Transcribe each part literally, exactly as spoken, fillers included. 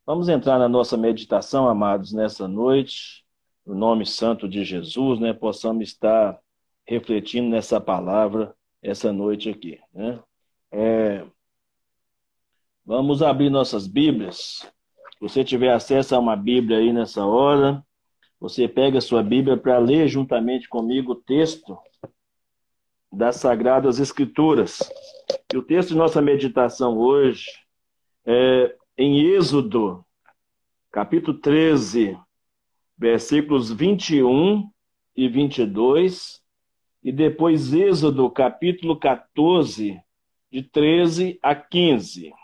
Vamos entrar na nossa meditação, amados, nessa noite, no nome santo de Jesus, né? Possamos estar refletindo nessa palavra essa noite aqui, né? É, vamos abrir nossas Bíblias. Se você tiver acesso a uma Bíblia aí nessa hora, você pega a sua Bíblia para ler juntamente comigo o texto das Sagradas Escrituras. E o texto de nossa meditação hoje é em Êxodo, capítulo treze, versículos vinte e um e vinte e dois, e depois Êxodo, capítulo quatorze, de treze a quinze.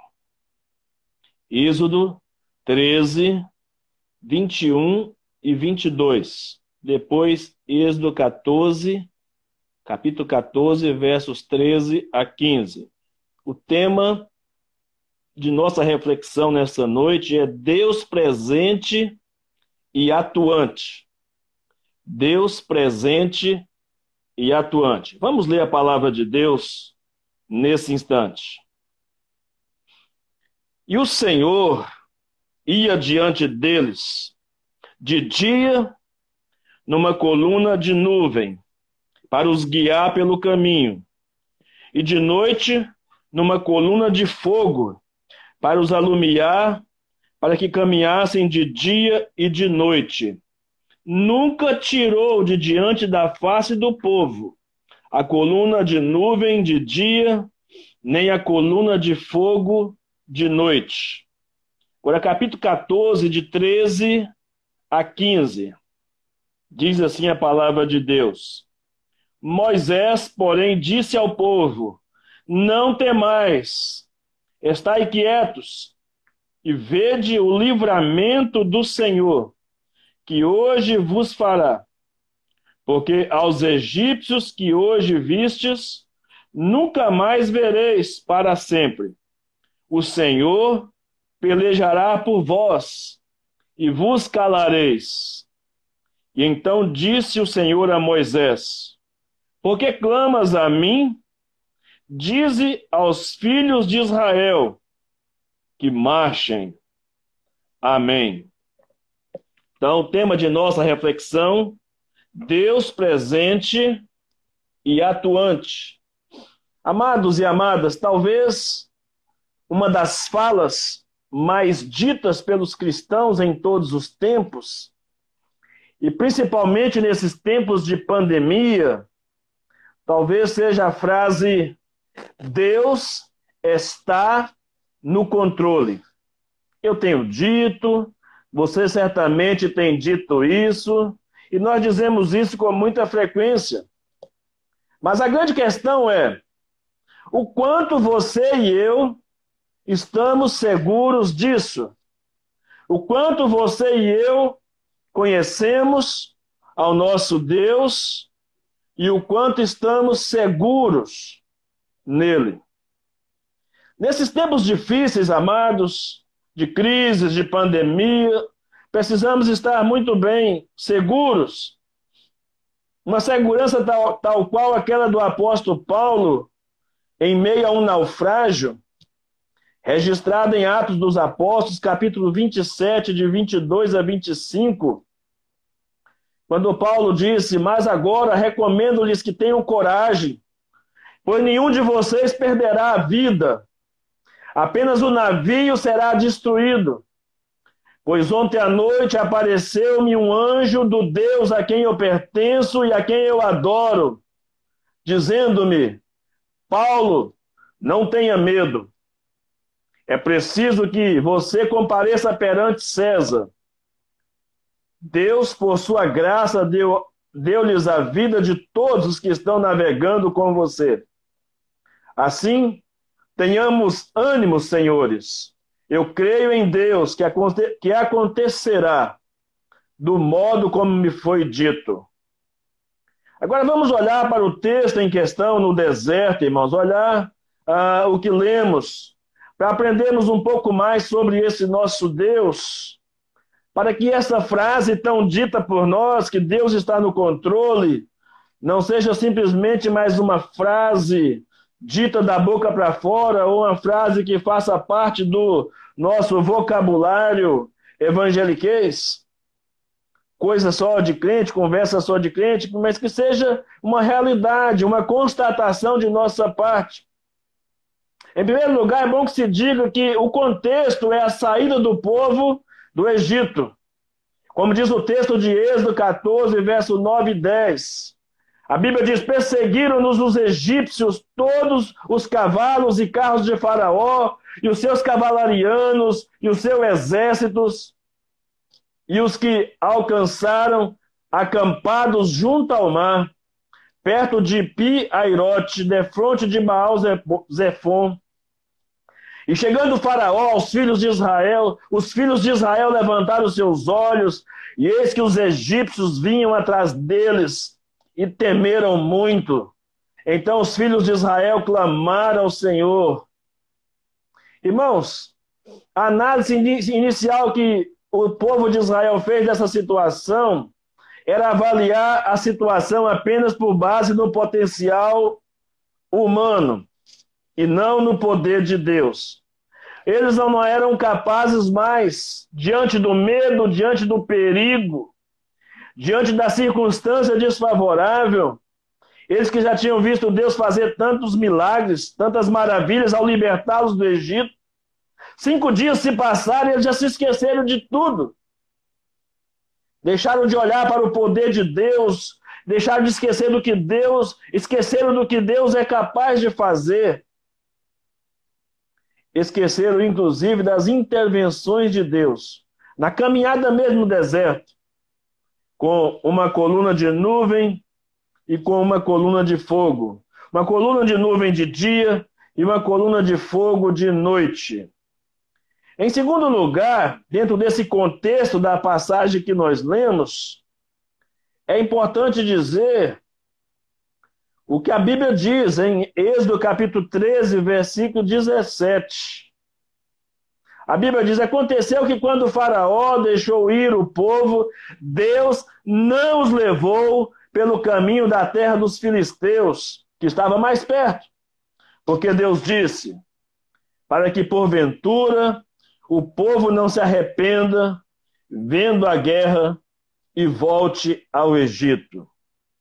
Êxodo treze, vinte e um e vinte e dois. Depois Êxodo quatorze, capítulo quatorze, versos treze a quinze. O tema de nossa reflexão nessa noite é Deus presente e atuante. Deus presente e atuante. Vamos ler a palavra de Deus nesse instante. E o Senhor ia diante deles, de dia, numa coluna de nuvem, para os guiar pelo caminho, e de noite, numa coluna de fogo, para os alumiar, para que caminhassem de dia e de noite. Nunca tirou de diante da face do povo a coluna de nuvem de dia, nem a coluna de fogo de noite. Agora, capítulo quatorze, de treze a quinze. Diz assim a palavra de Deus. Moisés, porém, disse ao povo: não temais, estai quietos, e vede o livramento do Senhor, que hoje vos fará. Porque aos egípcios que hoje vistes, nunca mais vereis para sempre. O Senhor pelejará por vós, e vos calareis. E então disse o Senhor a Moisés: por que clamas a mim? Dize aos filhos de Israel que marchem. Amém. Então, o tema de nossa reflexão: Deus presente e atuante. Amados e amadas, talvez uma das falas mais ditas pelos cristãos em todos os tempos, e principalmente nesses tempos de pandemia, talvez seja a frase: Deus está no controle. Eu tenho dito, você certamente tem dito isso, e nós dizemos isso com muita frequência. Mas a grande questão é o quanto você e eu estamos seguros disso. O quanto você e eu conhecemos ao nosso Deus e o quanto estamos seguros nele. Nesses tempos difíceis, amados, de crises, de pandemia, precisamos estar muito bem seguros. Uma segurança tal, tal qual aquela do apóstolo Paulo, em meio a um naufrágio, registrado em Atos dos Apóstolos, capítulo vinte e sete, de vinte e dois a vinte e cinco, quando Paulo disse: mas agora recomendo-lhes que tenham coragem, pois nenhum de vocês perderá a vida, apenas o navio será destruído. Pois ontem à noite apareceu-me um anjo do Deus a quem eu pertenço e a quem eu adoro, dizendo-me: Paulo, não tenha medo. É preciso que você compareça perante César. Deus, por sua graça, deu, deu-lhes a vida de todos os que estão navegando com você. Assim, tenhamos ânimo, senhores. Eu creio em Deus que, aconte que acontecerá do modo como me foi dito. Agora vamos olhar para o texto em questão no deserto, irmãos. Olhar ah, o que lemos, para aprendermos um pouco mais sobre esse nosso Deus, para que essa frase tão dita por nós, que Deus está no controle, não seja simplesmente mais uma frase dita da boca para fora, ou uma frase que faça parte do nosso vocabulário evangeliquez, coisa só de crente, conversa só de crente, mas que seja uma realidade, uma constatação de nossa parte. Em primeiro lugar, é bom que se diga que o contexto é a saída do povo do Egito. Como diz o texto de Êxodo quatorze, verso nove e dez. A Bíblia diz: perseguiram-nos os egípcios, todos os cavalos e carros de Faraó, e os seus cavalarianos, e os seus exércitos, e os que alcançaram acampados junto ao mar, perto de Pi-Airote, defronte de Baal-Zefon. E chegando o Faraó aos filhos de Israel, os filhos de Israel levantaram seus olhos, e eis que os egípcios vinham atrás deles, e temeram muito. Então os filhos de Israel clamaram ao Senhor. Irmãos, a análise inicial que o povo de Israel fez dessa situação era avaliar a situação apenas por base no potencial humano e não no poder de Deus. Eles não eram capazes mais, diante do medo, diante do perigo, diante da circunstância desfavorável, eles que já tinham visto Deus fazer tantos milagres, tantas maravilhas ao libertá-los do Egito, cinco dias se passaram e eles já se esqueceram de tudo. Deixaram de olhar para o poder de Deus, deixaram de esquecer do que Deus, esqueceram do que Deus é capaz de fazer. Esqueceram, inclusive, das intervenções de Deus, na caminhada mesmo no deserto, com uma coluna de nuvem e com uma coluna de fogo. Uma coluna de nuvem de dia e uma coluna de fogo de noite. Em segundo lugar, dentro desse contexto da passagem que nós lemos, é importante dizer o que a Bíblia diz em Êxodo capítulo treze, versículo dezessete. A Bíblia diz: aconteceu que quando o Faraó deixou ir o povo, Deus não os levou pelo caminho da terra dos filisteus, que estava mais perto. Porque Deus disse, para que porventura o povo não se arrependa, vendo a guerra, e volte ao Egito.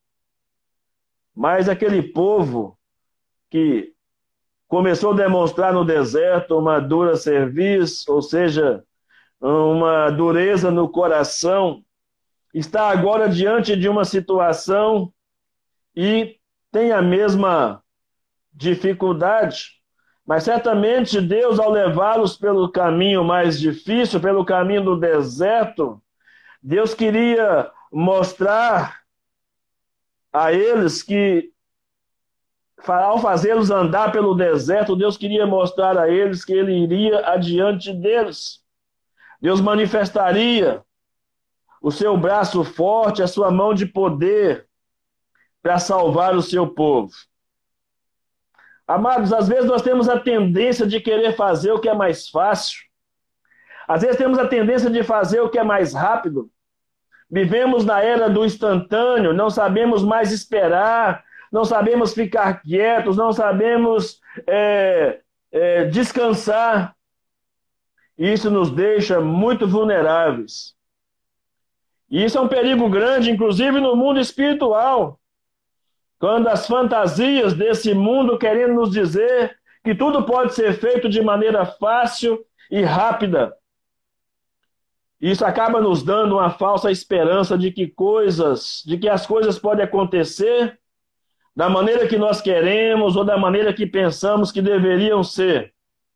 Mas aquele povo que começou a demonstrar no deserto uma dura cerviz, ou seja, uma dureza no coração, está agora diante de uma situação e tem a mesma dificuldade. Mas certamente Deus, ao levá-los pelo caminho mais difícil, pelo caminho do deserto, Deus queria mostrar a eles que, ao fazê-los andar pelo deserto, Deus queria mostrar a eles que Ele iria adiante deles. Deus manifestaria o seu braço forte, a sua mão de poder para salvar o seu povo. Amados, às vezes nós temos a tendência de querer fazer o que é mais fácil. Às vezes temos a tendência de fazer o que é mais rápido. Vivemos na era do instantâneo, não sabemos mais esperar, não sabemos ficar quietos, não sabemos é, é, descansar. E isso nos deixa muito vulneráveis. E isso é um perigo grande, inclusive no mundo espiritual. Quando as fantasias desse mundo querem nos dizer que tudo pode ser feito de maneira fácil e rápida. Isso acaba nos dando uma falsa esperança de que coisas, de que as coisas podem acontecer da maneira que nós queremos ou da maneira que pensamos que deveriam ser.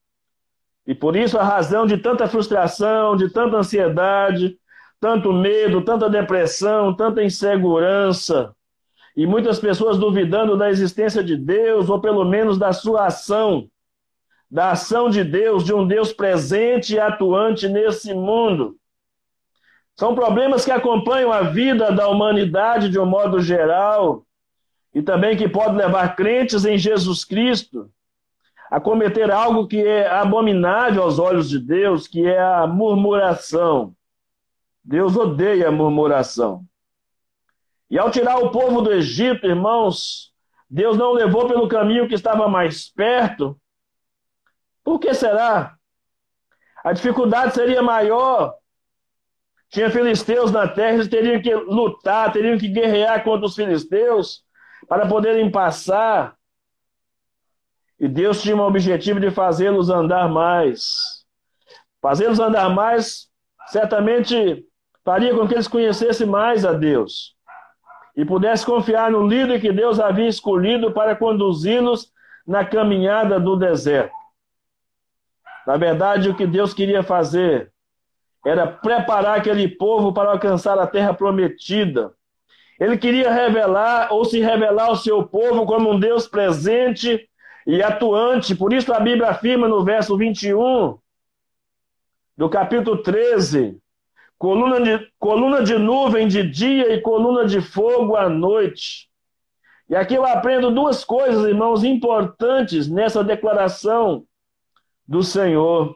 E por isso a razão de tanta frustração, de tanta ansiedade, tanto medo, tanta depressão, tanta insegurança, e muitas pessoas duvidando da existência de Deus, ou pelo menos da sua ação, da ação de Deus, de um Deus presente e atuante nesse mundo. São problemas que acompanham a vida da humanidade de um modo geral, e também que podem levar crentes em Jesus Cristo a cometer algo que é abominável aos olhos de Deus, que é a murmuração. Deus odeia a murmuração. E ao tirar o povo do Egito, irmãos, Deus não levou pelo caminho que estava mais perto? Por que será? A dificuldade seria maior. Tinha filisteus na terra, eles teriam que lutar, teriam que guerrear contra os filisteus para poderem passar. E Deus tinha o objetivo de fazê-los andar mais. Fazê-los andar mais, certamente faria com que eles conhecessem mais a Deus e pudessem confiar no líder que Deus havia escolhido para conduzi-los na caminhada do deserto. Na verdade, o que Deus queria fazer era preparar aquele povo para alcançar a terra prometida. Ele queria revelar ou se revelar ao seu povo como um Deus presente e atuante. Por isso a Bíblia afirma no verso vinte e um do capítulo treze, coluna de, coluna de nuvem de dia e coluna de fogo à noite. E aqui eu aprendo duas coisas, irmãos, importantes nessa declaração do Senhor.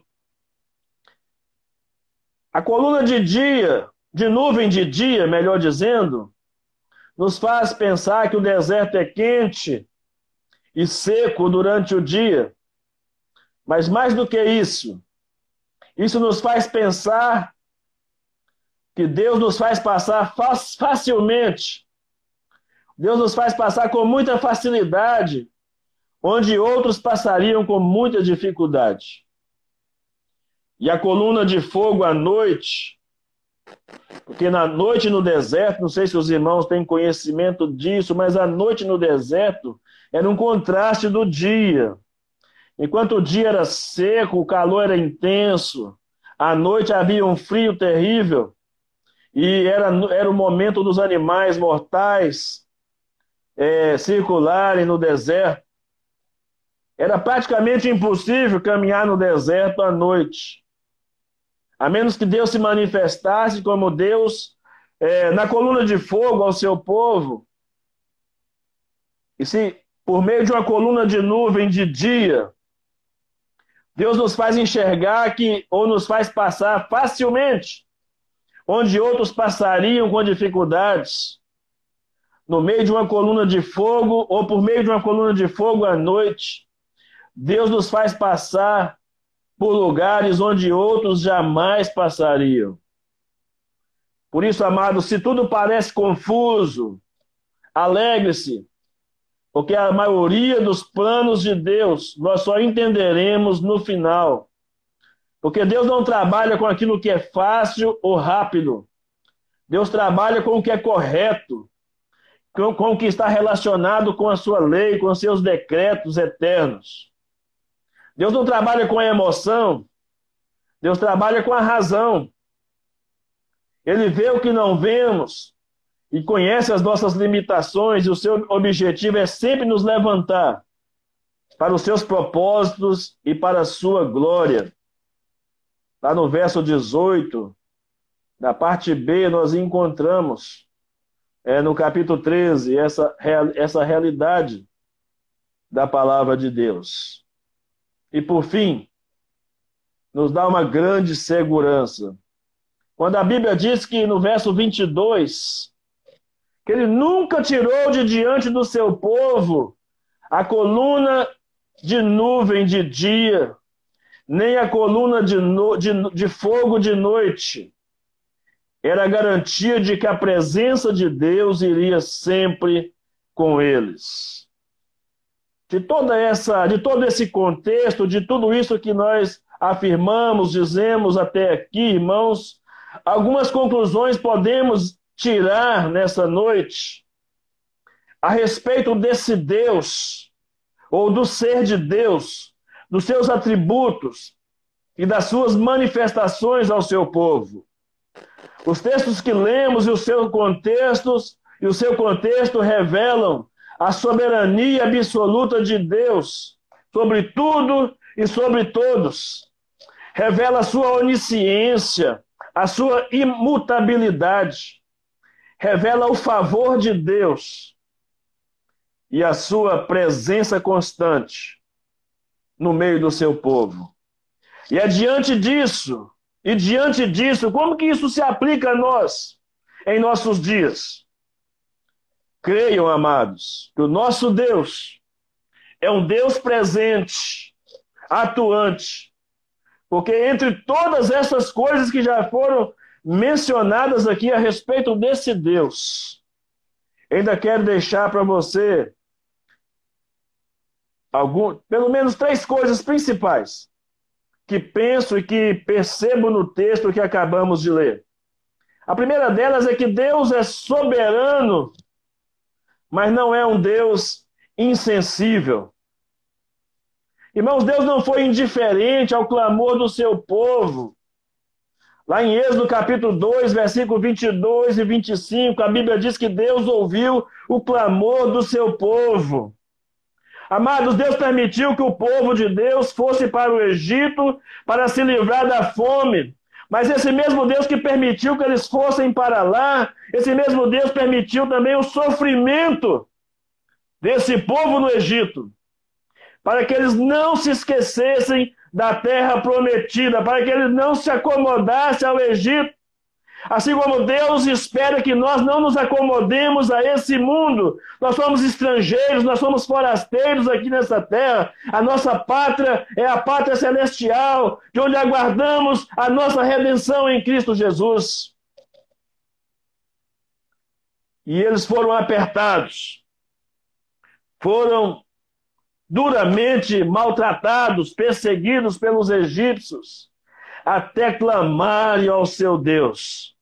A coluna de dia, de nuvem de dia, melhor dizendo, nos faz pensar que o deserto é quente e seco durante o dia. Mas mais do que isso, isso nos faz pensar que Deus nos faz passar facilmente. Deus nos faz passar com muita facilidade, onde outros passariam com muita dificuldade. E a coluna de fogo à noite, porque na noite no deserto, não sei se os irmãos têm conhecimento disso, mas a noite no deserto era um contraste do dia. Enquanto o dia era seco, o calor era intenso, à noite havia um frio terrível, e era, era o momento dos animais mortais é, circularem no deserto. Era praticamente impossível caminhar no deserto à noite, a menos que Deus se manifestasse como Deus é, na coluna de fogo ao seu povo. E se por meio de uma coluna de nuvem de dia, Deus nos faz enxergar que, ou nos faz passar facilmente, onde outros passariam com dificuldades, no meio de uma coluna de fogo, ou por meio de uma coluna de fogo à noite, Deus nos faz passar por lugares onde outros jamais passariam. Por isso, amados, se tudo parece confuso, alegre-se, porque a maioria dos planos de Deus nós só entenderemos no final. Porque Deus não trabalha com aquilo que é fácil ou rápido. Deus trabalha com o que é correto, com, com o que está relacionado com a sua lei, com os seus decretos eternos. Deus não trabalha com a emoção, Deus trabalha com a razão. Ele vê o que não vemos e conhece as nossas limitações, e o seu objetivo é sempre nos levantar para os seus propósitos e para a sua glória. Lá no verso dezoito, na parte B, nós encontramos, é, no capítulo treze, essa, essa realidade da palavra de Deus. E por fim, nos dá uma grande segurança. Quando a Bíblia diz que no verso vinte e dois, que ele nunca tirou de diante do seu povo a coluna de nuvem de dia, nem a coluna de, no, de, de fogo de noite. Era a garantia de que a presença de Deus iria sempre com eles. De toda essa, de todo esse contexto, de tudo isso que nós afirmamos, dizemos até aqui, irmãos, algumas conclusões podemos tirar nessa noite a respeito desse Deus, ou do ser de Deus, dos seus atributos e das suas manifestações ao seu povo. Os textos que lemos e os seus contextos, e o seu contexto revelam a soberania absoluta de Deus sobre tudo e sobre todos. Revela a sua onisciência, a sua imutabilidade. Revela o favor de Deus e a sua presença constante no meio do seu povo. E é diante disso, e diante disso, como que isso se aplica a nós em nossos dias? Creiam, amados, que o nosso Deus é um Deus presente, atuante, porque entre todas essas coisas que já foram mencionadas aqui a respeito desse Deus, ainda quero deixar para você algum, pelo menos três coisas principais que penso e que percebo no texto que acabamos de ler. A primeira delas é que Deus é soberano, mas não é um Deus insensível. Irmãos, Deus não foi indiferente ao clamor do seu povo. Lá em Êxodo capítulo dois, versículo vinte e dois e vinte e cinco, a Bíblia diz que Deus ouviu o clamor do seu povo. Amados, Deus permitiu que o povo de Deus fosse para o Egito para se livrar da fome. Mas esse mesmo Deus que permitiu que eles fossem para lá, esse mesmo Deus permitiu também o sofrimento desse povo no Egito, para que eles não se esquecessem da terra prometida, para que eles não se acomodassem ao Egito. Assim como Deus espera que nós não nos acomodemos a esse mundo. Nós somos estrangeiros, nós somos forasteiros aqui nessa terra. A nossa pátria é a pátria celestial, de onde aguardamos a nossa redenção em Cristo Jesus. E eles foram apertados, foram duramente maltratados, perseguidos pelos egípcios, até clamarem ao seu Deus.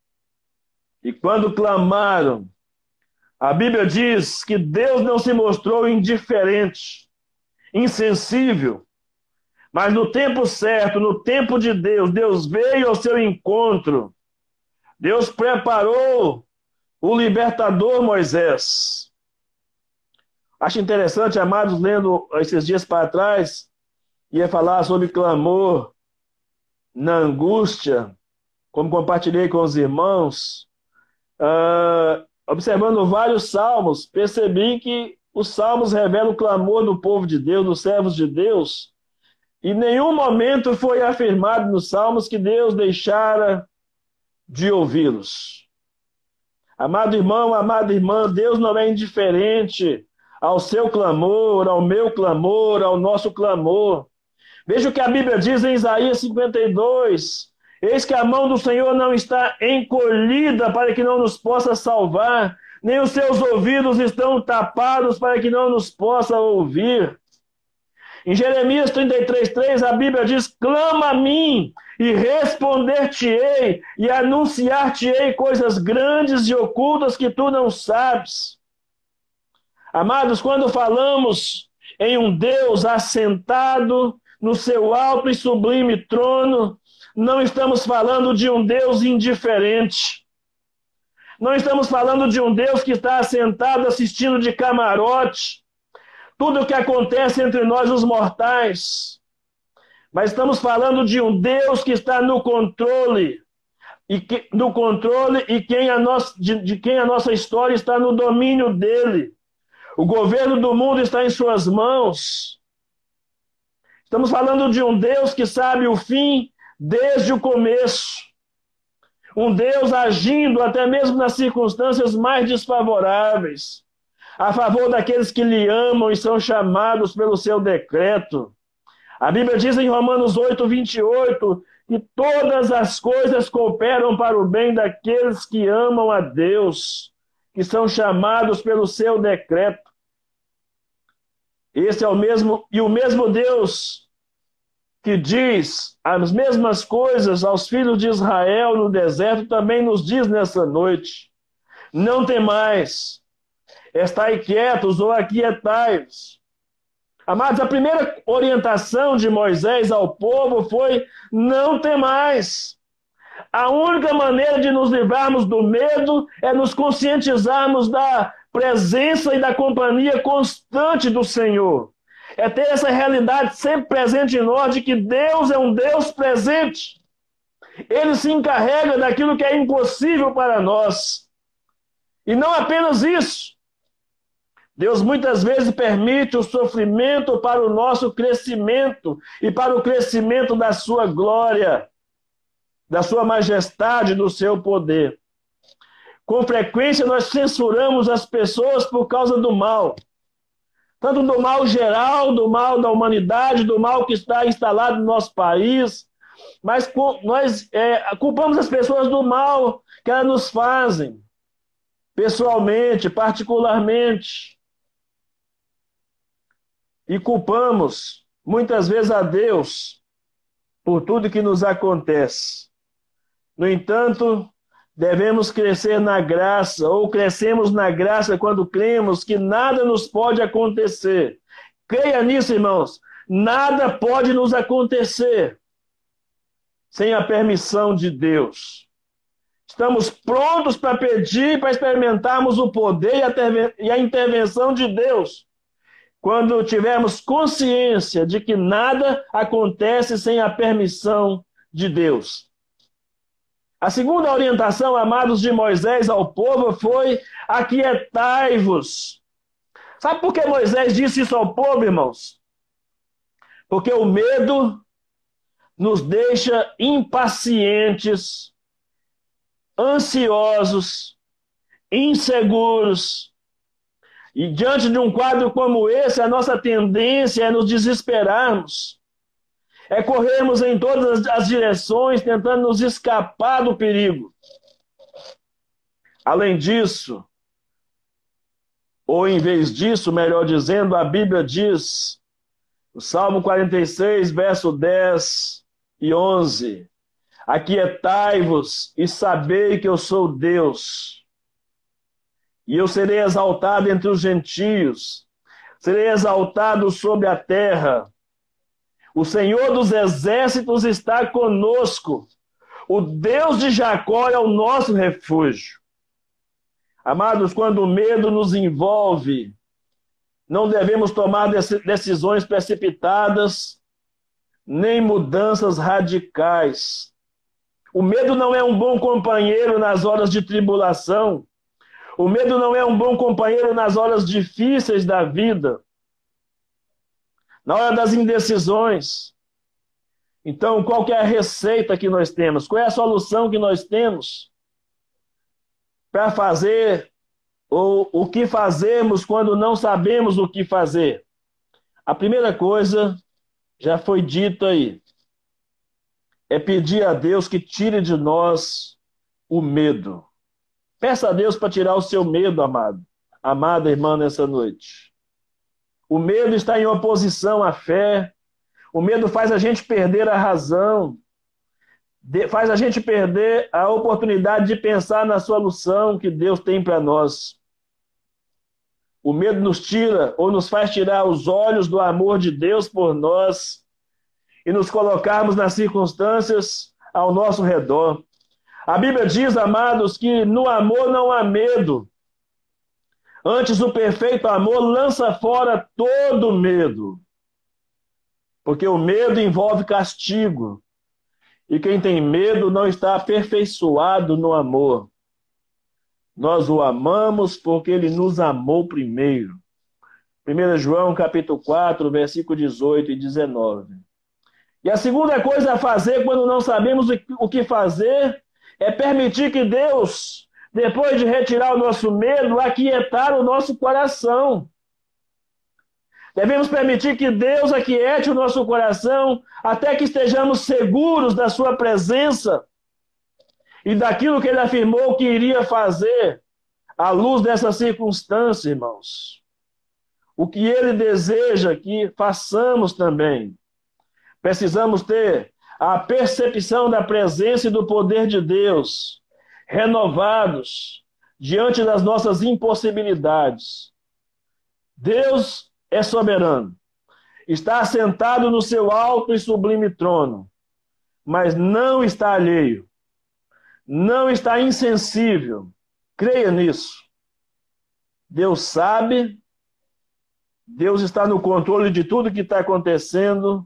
E quando clamaram, a Bíblia diz que Deus não se mostrou indiferente, insensível, mas no tempo certo, no tempo de Deus, Deus veio ao seu encontro. Deus preparou o libertador Moisés. Acho interessante, amados, lendo esses dias para trás, ia falar sobre clamor na angústia, como compartilhei com os irmãos, uh, observando vários salmos, percebi que os salmos revelam o clamor do povo de Deus, dos servos de Deus, e em nenhum momento foi afirmado nos salmos que Deus deixara de ouvi-los. Amado irmão, amada irmã, Deus não é indiferente ao seu clamor, ao meu clamor, ao nosso clamor. Veja o que a Bíblia diz em Isaías cinquenta e dois. Eis que a mão do Senhor não está encolhida para que não nos possa salvar, nem os seus ouvidos estão tapados para que não nos possa ouvir. Em Jeremias trinta e três, três, a Bíblia diz: clama a mim e responder-te-ei e anunciar-te-ei coisas grandes e ocultas que tu não sabes. Amados, quando falamos em um Deus assentado no seu alto e sublime trono, não estamos falando de um Deus indiferente. Não estamos falando de um Deus que está assentado assistindo de camarote tudo o que acontece entre nós os mortais. Mas estamos falando de um Deus que está no controle, e que, no controle e quem a nossa, de, de quem a nossa história está no domínio dele. O governo do mundo está em suas mãos. Estamos falando de um Deus que sabe o fim desde o começo. Um Deus agindo até mesmo nas circunstâncias mais desfavoráveis, a favor daqueles que lhe amam e são chamados pelo seu decreto. A Bíblia diz em Romanos oito, vinte e oito, que todas as coisas cooperam para o bem daqueles que amam a Deus, que são chamados pelo seu decreto. Esse é o mesmo, e o mesmo Deus que diz as mesmas coisas aos filhos de Israel no deserto, também nos diz nessa noite: não temais, estai quietos ou aquietai-vos. Amados, a primeira orientação de Moisés ao povo foi: não temais. A única maneira de nos livrarmos do medo é nos conscientizarmos da presença e da companhia constante do Senhor. É ter essa realidade sempre presente em nós de que Deus é um Deus presente. Ele se encarrega daquilo que é impossível para nós. E não apenas isso. Deus muitas vezes permite o sofrimento para o nosso crescimento e para o crescimento da sua glória, da sua majestade, do seu poder. Com frequência nós censuramos as pessoas por causa do mal. Tanto do mal geral, do mal da humanidade, do mal que está instalado no nosso país. Mas nós é, culpamos as pessoas do mal que elas nos fazem. Pessoalmente, particularmente. E culpamos, muitas vezes, a Deus por tudo que nos acontece. No entanto, devemos crescer na graça, ou crescemos na graça quando cremos que nada nos pode acontecer. Creia nisso, irmãos. Nada pode nos acontecer sem a permissão de Deus. Estamos prontos para pedir, para experimentarmos o poder e a intervenção de Deus, quando tivermos consciência de que nada acontece sem a permissão de Deus. A segunda orientação, amados, de Moisés ao povo foi: aquietai-vos. Sabe por que Moisés disse isso ao povo, irmãos? Porque o medo nos deixa impacientes, ansiosos, inseguros. E diante de um quadro como esse, a nossa tendência é nos desesperarmos. É corrermos em todas as direções, tentando nos escapar do perigo. Além disso, ou em vez disso, melhor dizendo, a Bíblia diz, no Salmo quarenta e seis, verso dez e onze, aquietai-vos e sabei que eu sou Deus, e eu serei exaltado entre os gentios, serei exaltado sobre a terra. O Senhor dos exércitos está conosco. O Deus de Jacó é o nosso refúgio. Amados, quando o medo nos envolve, não devemos tomar decisões precipitadas, nem mudanças radicais. O medo não é um bom companheiro nas horas de tribulação. O medo não é um bom companheiro nas horas difíceis da vida, na hora das indecisões. Então, qual que é a receita que nós temos? Qual é a solução que nós temos para fazer ou o que fazemos quando não sabemos o que fazer? A primeira coisa já foi dita aí. É pedir a Deus que tire de nós o medo. Peça a Deus para tirar o seu medo, amado. Amada irmã, nessa noite. O medo está em oposição à fé. O medo faz a gente perder a razão. Faz a gente perder a oportunidade de pensar na solução que Deus tem para nós. O medo nos tira ou nos faz tirar os olhos do amor de Deus por nós e nos colocarmos nas circunstâncias ao nosso redor. A Bíblia diz, amados, que no amor não há medo. Antes, o perfeito amor lança fora todo medo. Porque o medo envolve castigo. E quem tem medo não está aperfeiçoado no amor. Nós o amamos porque ele nos amou primeiro. primeiro João, capítulo quatro, versículo dezoito e dezenove. E a segunda coisa a fazer quando não sabemos o que fazer é permitir que Deus, depois de retirar o nosso medo, aquietar o nosso coração. Devemos permitir que Deus aquiete o nosso coração até que estejamos seguros da sua presença e daquilo que ele afirmou que iria fazer à luz dessa circunstância, irmãos. O que ele deseja que façamos também. Precisamos ter a percepção da presença e do poder de Deus, renovados diante das nossas impossibilidades. Deus é soberano, está assentado no seu alto e sublime trono, mas não está alheio, não está insensível. Creia nisso. Deus sabe, Deus está no controle de tudo que está acontecendo,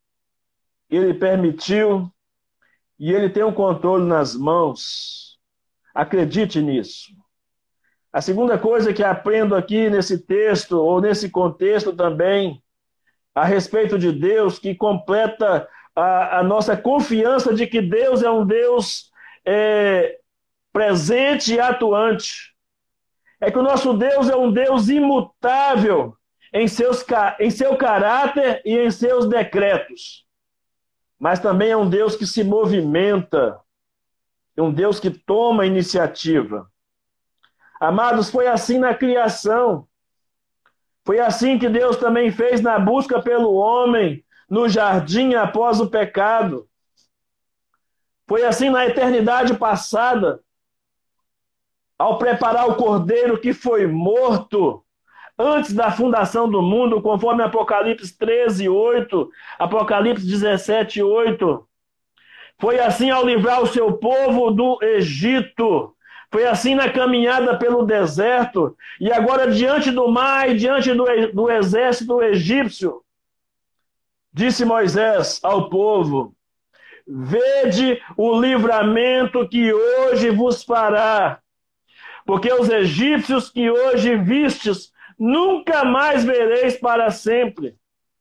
ele permitiu e ele tem o controle nas mãos. Acredite nisso. A segunda coisa que aprendo aqui nesse texto, ou nesse contexto também, a respeito de Deus, que completa a, a nossa confiança de que Deus é um Deus é, presente e atuante. É que o nosso Deus é um Deus imutável em, seus, em seu caráter e em seus decretos. Mas também é um Deus que se movimenta, é um Deus que toma iniciativa. Amados, foi assim na criação. Foi assim que Deus também fez na busca pelo homem no jardim após o pecado. Foi assim na eternidade passada, ao preparar o cordeiro que foi morto antes da fundação do mundo, conforme Apocalipse treze, oito, Apocalipse dezessete, oito. Foi assim ao livrar o seu povo do Egito. Foi assim na caminhada pelo deserto. E agora, diante do mar e diante do, do exército egípcio, disse Moisés ao povo: vede o livramento que hoje vos fará, porque os egípcios que hoje vistes, nunca mais vereis para sempre.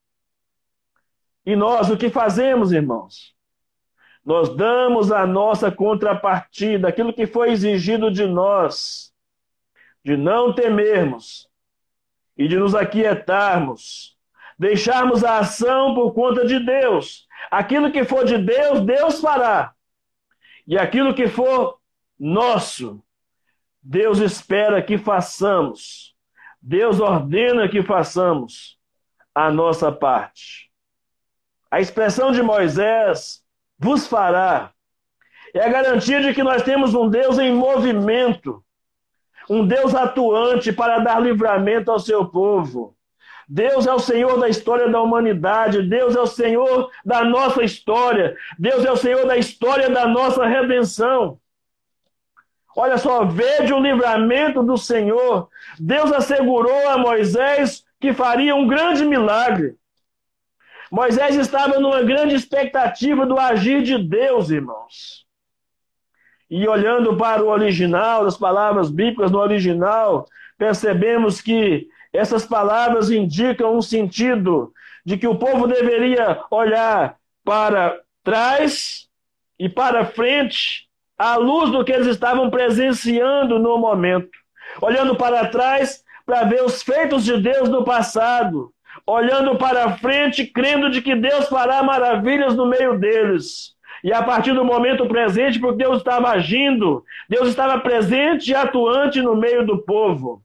E nós, o que fazemos, irmãos? Nós damos a nossa contrapartida, aquilo que foi exigido de nós, de não temermos e de nos aquietarmos, deixarmos a ação por conta de Deus. Aquilo que for de Deus, Deus fará. E aquilo que for nosso, Deus espera que façamos. Deus ordena que façamos a nossa parte. A expressão de Moisés, vos fará, é a garantia de que nós temos um Deus em movimento, um Deus atuante para dar livramento ao seu povo. Deus é o Senhor da história da humanidade, Deus é o Senhor da nossa história, Deus é o Senhor da história da nossa redenção. Olha só, vede o livramento do Senhor. Deus assegurou a Moisés que faria um grande milagre. Moisés estava numa grande expectativa do agir de Deus, irmãos. E olhando para o original, as palavras bíblicas no original, percebemos que essas palavras indicam um sentido de que o povo deveria olhar para trás e para frente, à luz do que eles estavam presenciando no momento. Olhando para trás para ver os feitos de Deus no passado. Olhando para frente, crendo de que Deus fará maravilhas no meio deles. E a partir do momento presente, porque Deus estava agindo, Deus estava presente e atuante no meio do povo.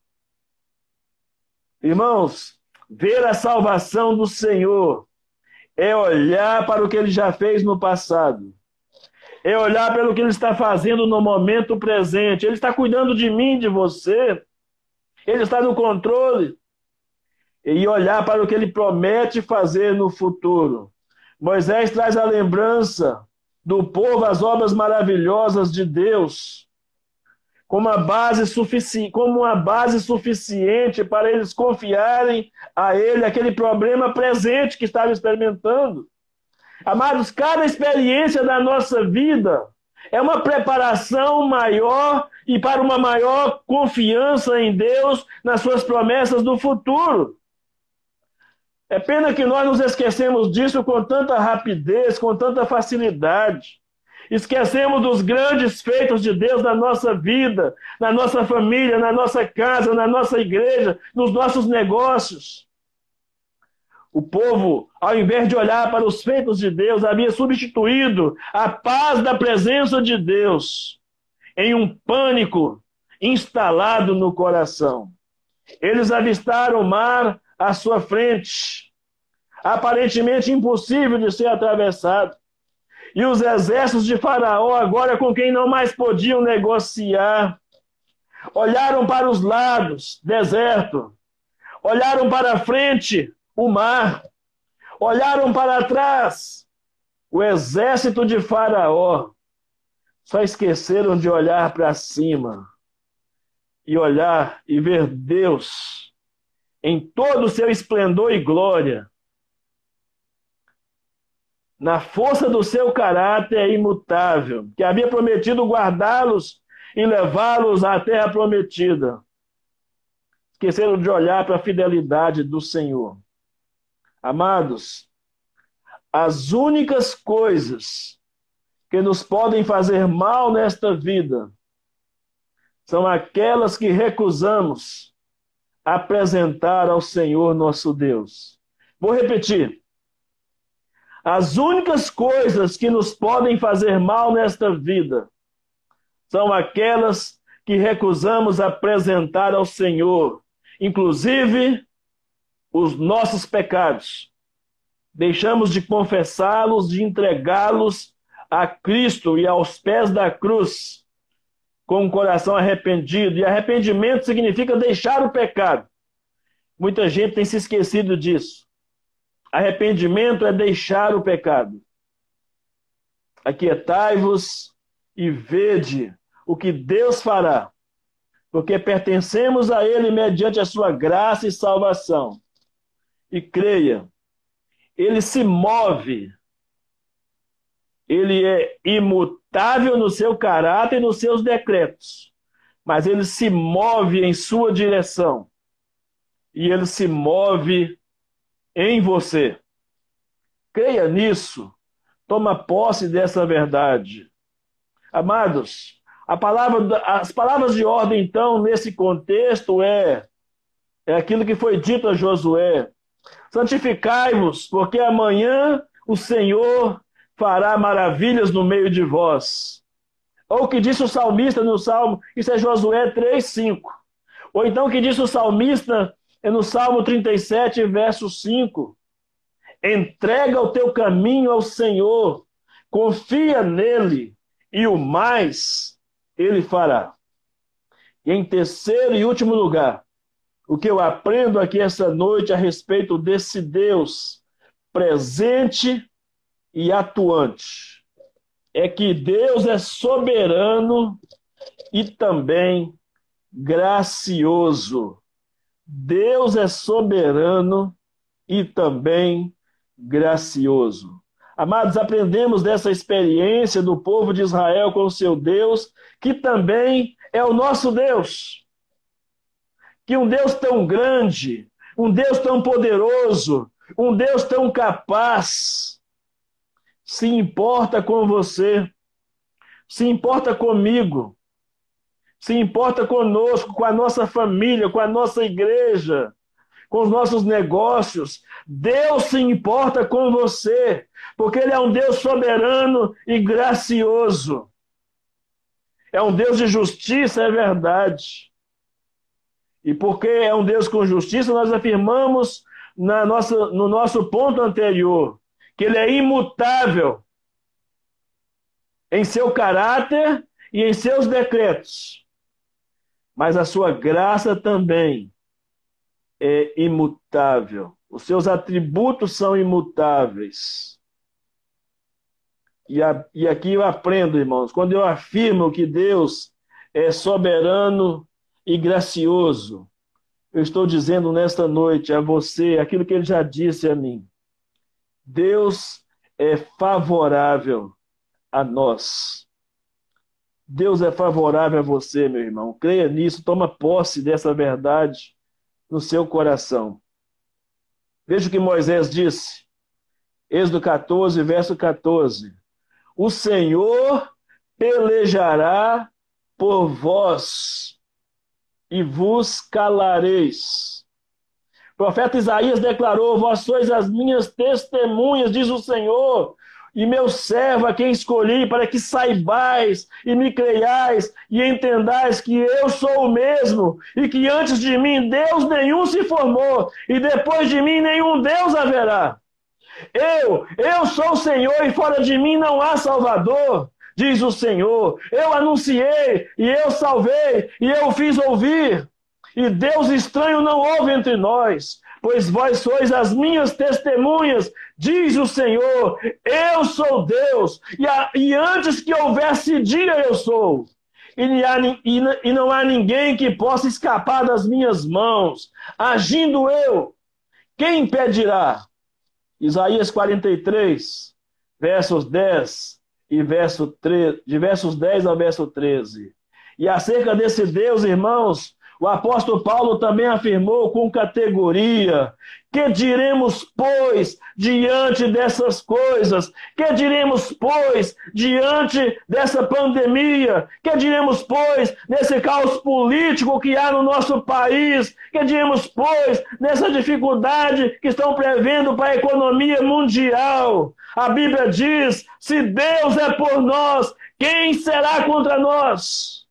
Irmãos, ver a salvação do Senhor é olhar para o que Ele já fez no passado. É olhar pelo que Ele está fazendo no momento presente. Ele está cuidando de mim, de você. Ele está no controle. E olhar para o que Ele promete fazer no futuro. Moisés traz a lembrança do povo, as obras maravilhosas de Deus, como uma base, sufici... como uma base suficiente para eles confiarem a Ele aquele problema presente que estavam experimentando. Amados, cada experiência da nossa vida é uma preparação maior e para uma maior confiança em Deus nas suas promessas do futuro. É pena que nós nos esquecemos disso com tanta rapidez, com tanta facilidade. Esquecemos dos grandes feitos de Deus na nossa vida, na nossa família, na nossa casa, na nossa igreja, nos nossos negócios. O povo, ao invés de olhar para os feitos de Deus, havia substituído a paz da presença de Deus em um pânico instalado no coração. Eles avistaram o mar à sua frente, aparentemente impossível de ser atravessado. E os exércitos de Faraó, agora com quem não mais podiam negociar, olharam para os lados, deserto, olharam para a frente, o mar, olharam para trás, o exército de Faraó. Só esqueceram de olhar para cima e olhar e ver Deus em todo o seu esplendor e glória, na força do seu caráter imutável, que havia prometido guardá-los e levá-los à terra prometida. Esqueceram de olhar para a fidelidade do Senhor. Amados, as únicas coisas que nos podem fazer mal nesta vida são aquelas que recusamos apresentar ao Senhor nosso Deus. Vou repetir. As únicas coisas que nos podem fazer mal nesta vida são aquelas que recusamos apresentar ao Senhor, inclusive os nossos pecados. Deixamos de confessá-los, de entregá-los a Cristo e aos pés da cruz, com o coração arrependido. E arrependimento significa deixar o pecado. Muita gente tem se esquecido disso. Arrependimento é deixar o pecado. Aquietai-vos e vede o que Deus fará, porque pertencemos a Ele mediante a sua graça e salvação. E creia, Ele se move, Ele é imutável no seu caráter e nos seus decretos, mas Ele se move em sua direção, e Ele se move em você. Creia nisso, toma posse dessa verdade. Amados, a palavra, as palavras de ordem, então, nesse contexto, é, é aquilo que foi dito a Josué. Santificai-vos, porque amanhã o Senhor fará maravilhas no meio de vós. Ou o que disse o salmista no Salmo, isso é Josué três, cinco. Ou então o que disse o salmista é no Salmo trinta e sete, verso cinco. Entrega o teu caminho ao Senhor, confia nele, e o mais Ele fará. E em terceiro e último lugar, o que eu aprendo aqui essa noite a respeito desse Deus presente e atuante é que Deus é soberano e também gracioso. Deus é soberano e também gracioso. Amados, aprendemos dessa experiência do povo de Israel com o seu Deus, que também é o nosso Deus. Que um Deus tão grande, um Deus tão poderoso, um Deus tão capaz, se importa com você, se importa comigo, se importa conosco, com a nossa família, com a nossa igreja, com os nossos negócios. Deus se importa com você, porque Ele é um Deus soberano e gracioso. É um Deus de justiça, é verdade. E porque é um Deus com justiça, nós afirmamos na nossa, no nosso ponto anterior que Ele é imutável em seu caráter e em seus decretos. Mas a sua graça também é imutável. Os seus atributos são imutáveis. E, a, e aqui eu aprendo, irmãos, quando eu afirmo que Deus é soberano e gracioso, eu estou dizendo nesta noite a você aquilo que Ele já disse a mim. Deus é favorável a nós. Deus é favorável a você, meu irmão. Creia nisso, toma posse dessa verdade no seu coração. Veja o que Moisés disse. Êxodo quatorze, verso quatorze. O Senhor pelejará por vós e vos calareis. O profeta Isaías declarou: vós sois as minhas testemunhas, diz o Senhor, e meu servo a quem escolhi, para que saibais e me creiais e entendais que eu sou o mesmo, e que antes de mim Deus nenhum se formou, e depois de mim nenhum Deus haverá. Eu, eu sou o Senhor, e fora de mim não há Salvador, diz o Senhor. Eu anunciei, e eu salvei, e eu fiz ouvir, e Deus estranho não houve entre nós, pois vós sois as minhas testemunhas, diz o Senhor. Eu sou Deus, e, a, e antes que houvesse dia eu sou, e, há, e, e não há ninguém que possa escapar das minhas mãos. Agindo eu, quem impedirá? Isaías quarenta e três, versos dez e verso treze, de versos dez ao verso treze. E acerca desse Deus, irmãos, O apóstolo Paulo também afirmou com categoria: que diremos, pois, diante dessas coisas? Que diremos, pois, diante dessa pandemia? Que diremos, pois, nesse caos político que há no nosso país? Que diremos, pois, nessa dificuldade que estão prevendo para a economia mundial? A Bíblia diz: se Deus é por nós, quem será contra nós?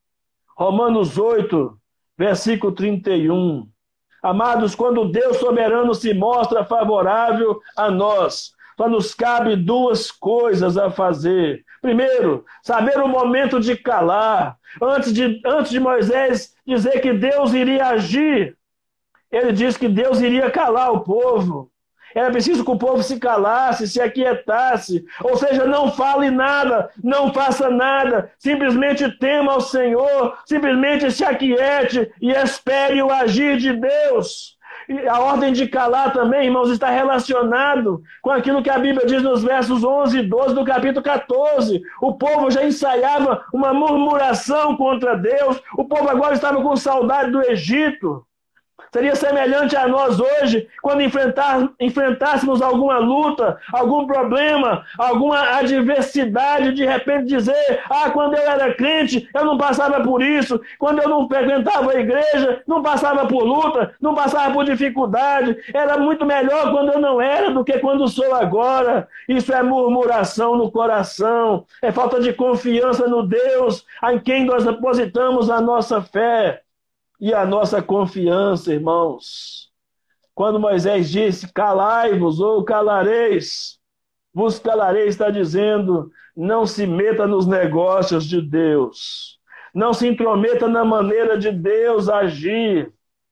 Romanos oito, versículo trinta e um. Amados, quando Deus soberano se mostra favorável a nós, só nos cabe duas coisas a fazer. Primeiro, saber o momento de calar. Antes de, antes de Moisés dizer que Deus iria agir, ele disse que Deus iria calar o povo. Era preciso que o povo se calasse, se aquietasse. Ou seja, não fale nada, não faça nada. Simplesmente tema ao Senhor, simplesmente se aquiete e espere o agir de Deus. E a ordem de calar também, irmãos, está relacionado com aquilo que a Bíblia diz nos versos onze e doze do capítulo quatorze. O povo já ensaiava uma murmuração contra Deus. O povo agora estava com saudade do Egito. Seria semelhante a nós hoje, quando enfrentar, enfrentássemos alguma luta, algum problema, alguma adversidade, de repente dizer: ah, quando eu era crente, eu não passava por isso, quando eu não frequentava a igreja, não passava por luta, não passava por dificuldade, era muito melhor quando eu não era do que quando sou agora. Isso é murmuração no coração, é falta de confiança no Deus em quem nós depositamos a nossa fé e a nossa confiança, irmãos. Quando Moisés disse: calai-vos ou calareis, vos calareis, está dizendo: não se meta nos negócios de Deus, não se intrometa na maneira de Deus agir.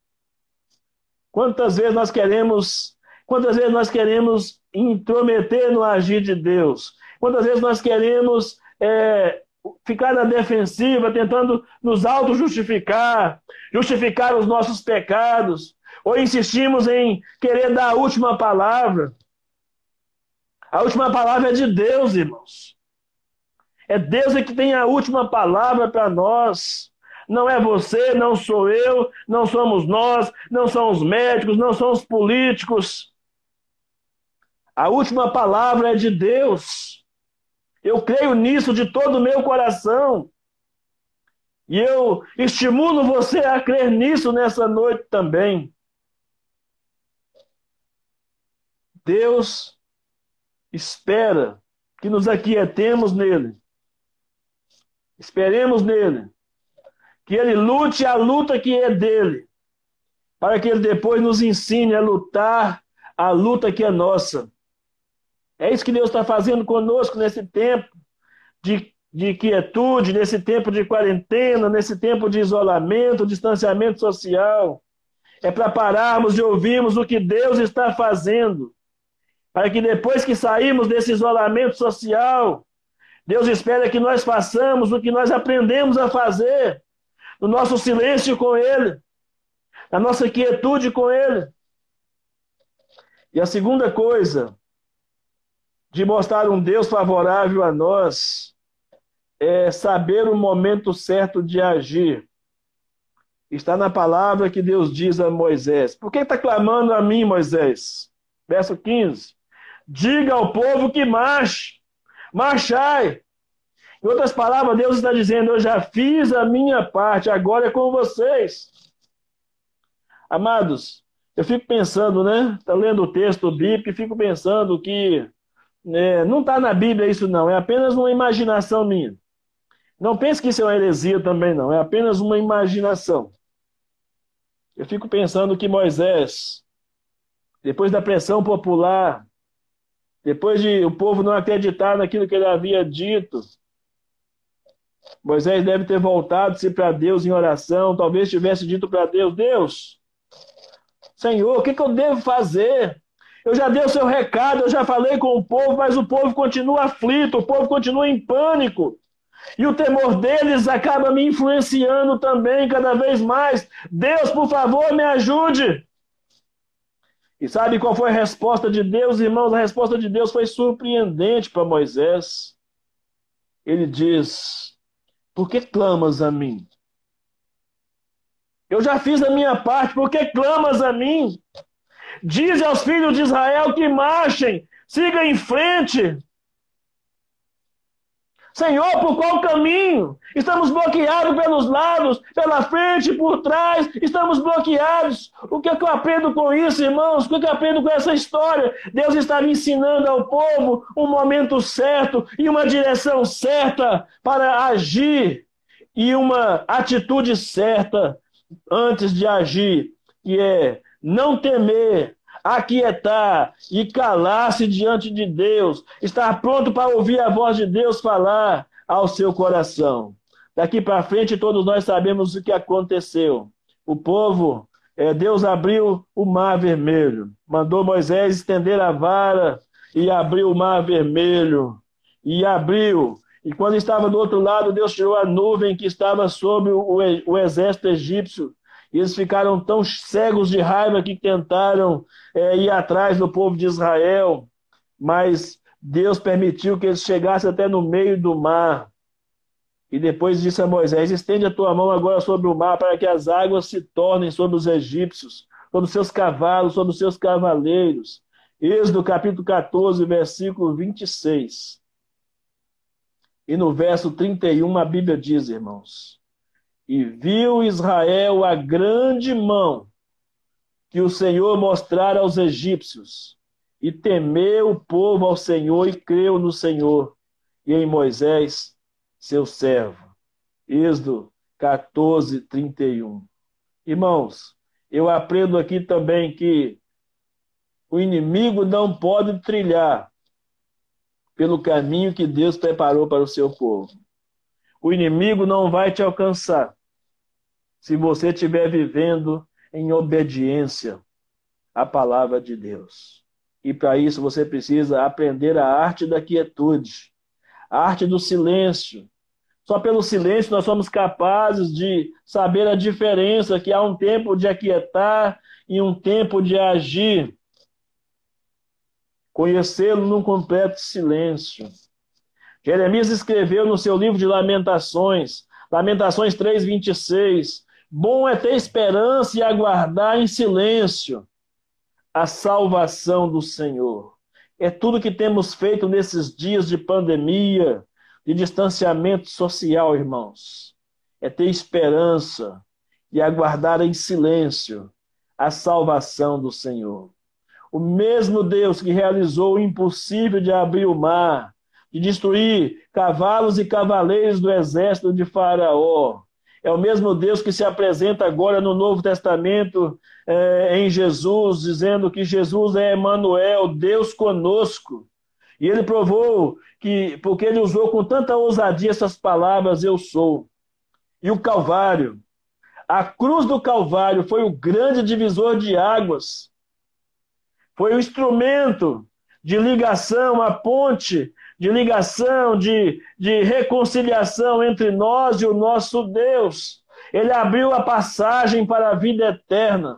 Quantas vezes nós queremos, quantas vezes nós queremos intrometer no agir de Deus? Quantas vezes nós queremos é, ficar na defensiva, tentando nos auto-justificar, justificar os nossos pecados, ou insistimos em querer dar a última palavra. A última palavra é de Deus, irmãos. É Deus que tem a última palavra para nós. Não é você, não sou eu, não somos nós, não são os médicos, não são os políticos. A última palavra é de Deus. Eu creio nisso de todo o meu coração. E eu estimulo você a crer nisso nessa noite também. Deus espera que nos aquietemos nele. Esperemos nele. Que ele lute a luta que é dele. Para que ele depois nos ensine a lutar a luta que é nossa. É isso que Deus está fazendo conosco nesse tempo de, de quietude, nesse tempo de quarentena, nesse tempo de isolamento, distanciamento social. É para pararmos e ouvirmos o que Deus está fazendo. Para que depois que sairmos desse isolamento social, Deus espera que nós façamos o que nós aprendemos a fazer, no nosso silêncio com Ele, na nossa quietude com Ele. E a segunda coisa de mostrar um Deus favorável a nós é saber o momento certo de agir. Está na palavra que Deus diz a Moisés. Por que está clamando a mim, Moisés? Verso quinze. Diga ao povo que marche. Marchai. Em outras palavras, Deus está dizendo: eu já fiz a minha parte, agora é com vocês. Amados, eu fico pensando, né? Está lendo o texto bíblico e fico pensando que É, não está na Bíblia isso não, é apenas uma imaginação minha. Não pense que isso é uma heresia também não, é apenas uma imaginação. Eu fico pensando que Moisés, depois da pressão popular, depois de o povo não acreditar naquilo que ele havia dito, Moisés deve ter voltado-se para Deus em oração, talvez tivesse dito para Deus: Deus, Senhor, o que, que eu devo fazer? Eu já dei o seu recado, eu já falei com o povo, mas o povo continua aflito, o povo continua em pânico. E o temor deles acaba me influenciando também cada vez mais. Deus, por favor, me ajude. E sabe qual foi a resposta de Deus, irmãos? A resposta de Deus foi surpreendente para Moisés. Ele diz: por que clamas a mim? Eu já fiz a minha parte, por que clamas a mim? Diz aos filhos de Israel que marchem, siga em frente. Senhor, por qual caminho? Estamos bloqueados pelos lados, pela frente, por trás, estamos bloqueados. O que é que eu aprendo com isso, irmãos? O que é que eu aprendo com essa história? Deus está me ensinando ao povo um momento certo e uma direção certa para agir e uma atitude certa antes de agir, que é não temer, aquietar e calar-se diante de Deus, estar pronto para ouvir a voz de Deus falar ao seu coração. Daqui para frente, todos nós sabemos o que aconteceu. O povo, é, Deus abriu o mar vermelho, mandou Moisés estender a vara e abriu o mar vermelho, e abriu. E quando estava do outro lado, Deus tirou a nuvem que estava sobre o, o exército egípcio. E eles ficaram tão cegos de raiva que tentaram é, ir atrás do povo de Israel, mas Deus permitiu que eles chegassem até no meio do mar. E depois disse a Moisés: estende a tua mão agora sobre o mar, para que as águas se tornem sobre os egípcios, sobre os seus cavalos, sobre os seus cavaleiros. Êxodo capítulo quatorze, versículo vinte e seis. E no verso trinta e um a Bíblia diz, irmãos: e viu Israel a grande mão que o Senhor mostrara aos egípcios, e temeu o povo ao Senhor e creu no Senhor e em Moisés, seu servo. Êxodo quatorze, trinta e um. Irmãos, eu aprendo aqui também que o inimigo não pode trilhar pelo caminho que Deus preparou para o seu povo. O inimigo não vai te alcançar se você estiver vivendo em obediência à palavra de Deus. E para isso você precisa aprender a arte da quietude, a arte do silêncio. Só pelo silêncio nós somos capazes de saber a diferença, que há um tempo de aquietar e um tempo de agir. Conhecê-lo num completo silêncio. Jeremias escreveu no seu livro de Lamentações, Lamentações três, vinte e seis, bom é ter esperança e aguardar em silêncio a salvação do Senhor. É tudo que temos feito nesses dias de pandemia, de distanciamento social, irmãos. É ter esperança e aguardar em silêncio a salvação do Senhor. O mesmo Deus que realizou o impossível de abrir o mar, de destruir cavalos e cavaleiros do exército de Faraó. É o mesmo Deus que se apresenta agora no Novo Testamento é, em Jesus, dizendo que Jesus é Emanuel, Deus conosco. E ele provou que, porque ele usou com tanta ousadia essas palavras, eu sou. E o Calvário, a cruz do Calvário foi o grande divisor de águas. Foi o instrumento de ligação, a ponte de ligação, de, de reconciliação entre nós e o nosso Deus. Ele abriu a passagem para a vida eterna.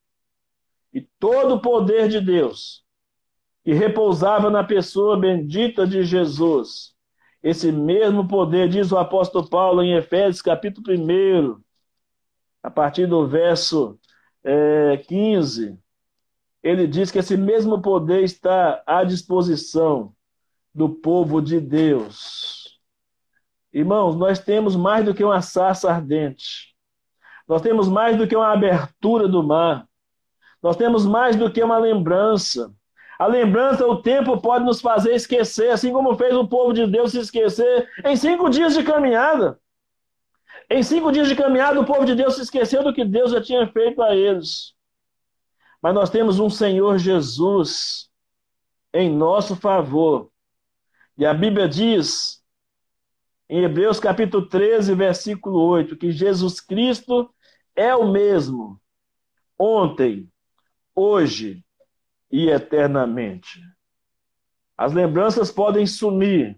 E todo o poder de Deus, que repousava na pessoa bendita de Jesus, esse mesmo poder, diz o apóstolo Paulo em Efésios, capítulo um, a partir do verso é, quinze, ele diz que esse mesmo poder está à disposição do povo de Deus. Irmãos, nós temos mais do que uma sarça ardente. Nós temos mais do que uma abertura do mar. Nós temos mais do que uma lembrança. A lembrança, o tempo pode nos fazer esquecer, assim como fez o povo de Deus se esquecer em cinco dias de caminhada. Em cinco dias de caminhada, o povo de Deus se esqueceu do que Deus já tinha feito a eles. Mas nós temos um Senhor Jesus em nosso favor. E a Bíblia diz, em Hebreus capítulo treze, versículo oito, que Jesus Cristo é o mesmo, ontem, hoje e eternamente. As lembranças podem sumir.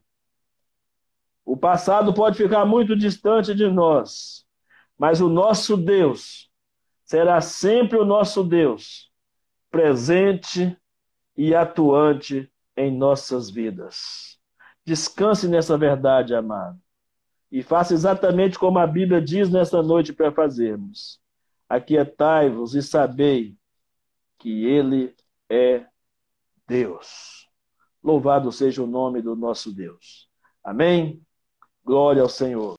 O passado pode ficar muito distante de nós. Mas o nosso Deus será sempre o nosso Deus, presente e atuante em nossas vidas. Descanse nessa verdade, amado. E faça exatamente como a Bíblia diz nessa noite para fazermos. aquietai-vos e sabei que Ele é Deus. Louvado seja o nome do nosso Deus. Amém? Glória ao Senhor.